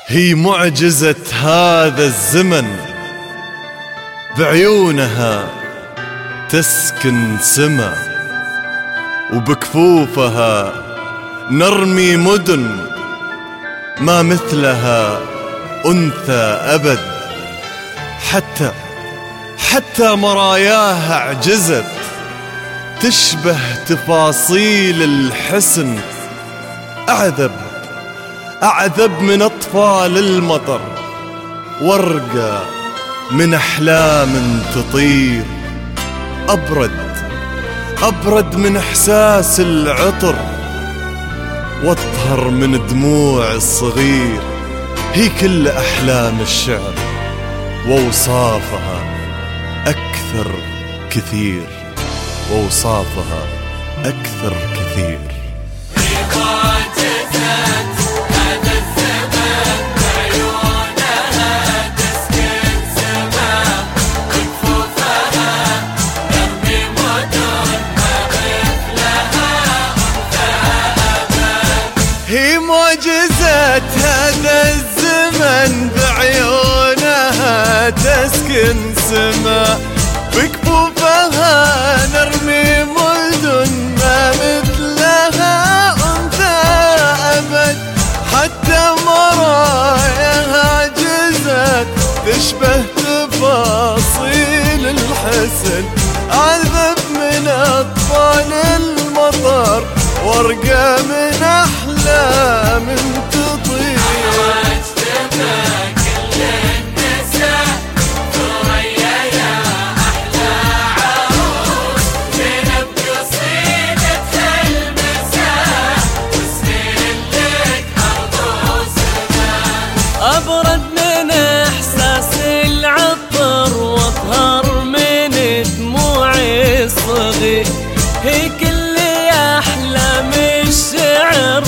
هي معجزة هذا الزمن، بعيونها تسكن سما، وبكفوفها نرمي مدن، ما مثلها أنثى أبد. حتى مراياها عجزت، تشبه تفاصيل الحسن. أعذب من أطفال المطر، ورقة من أحلام تطير. أبرد من إحساس العطر، واطهر من دموع الصغير. هي كل أحلام الشعر، وأوصافها أكثر كثير. هي معجزة هذا الزمن، بعيونها تسكن سما، بكفوفها نرمي مدن، ما مثلها أنثى أبد. حتى مراياها عجزت، تشبه تفاصيل الحسن. أعذب من أطفال المطر، ورقة من أحلام تطير. كل النساء ثريا يا أحلى عروس، زينب قصيدة المساء، وسهل لك أرض وسماء. أبرد من إحساس العطر، واطهر من دموع الصغير. هي كل أحلام الشعر،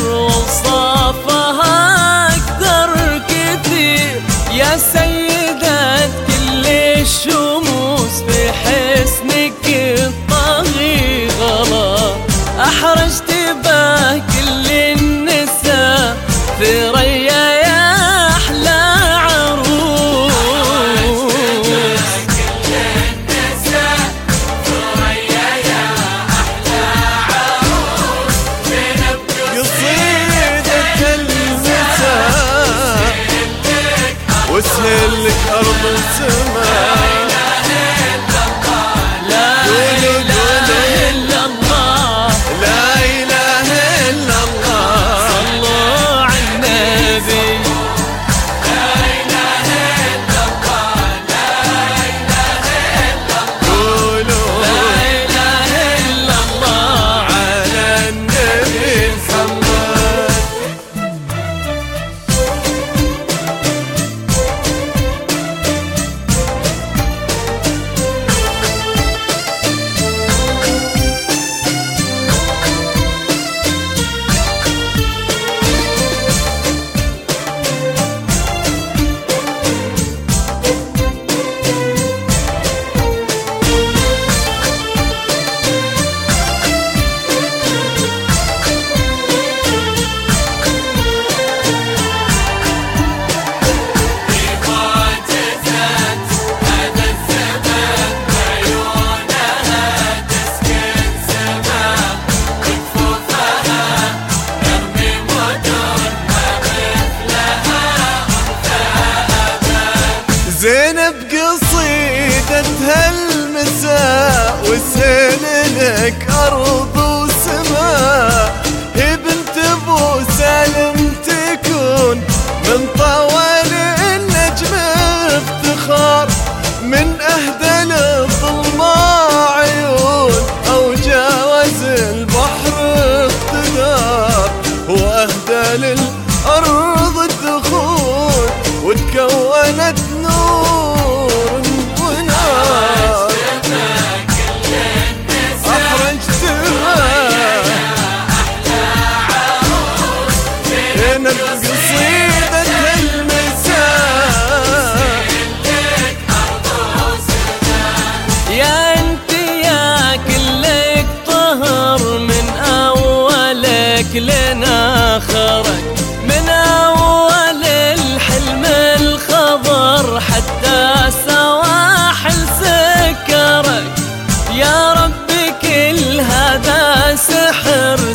وصافها أكثر كثير. يا سيدة كل الشموس، في حسنك الطاغي غلا. أحرجت به كل النساء، ثريا يا أحلى عروس. كل النساء ثريا يا أحلى عروس، زينب قصيدة المساء، وسهل لك أرض وسماء. زينب قصيدتها المساء، وسهل لك أرض وسماء. هي بنت أبو سالم تكون، من طوال النجم افتخار. من أهدى للظلماء عيون، أو جاوز البحر اقتدار. وأهدى للأرض الدخول، وتكونت نور ونار. كل النساء أحرجتها سحر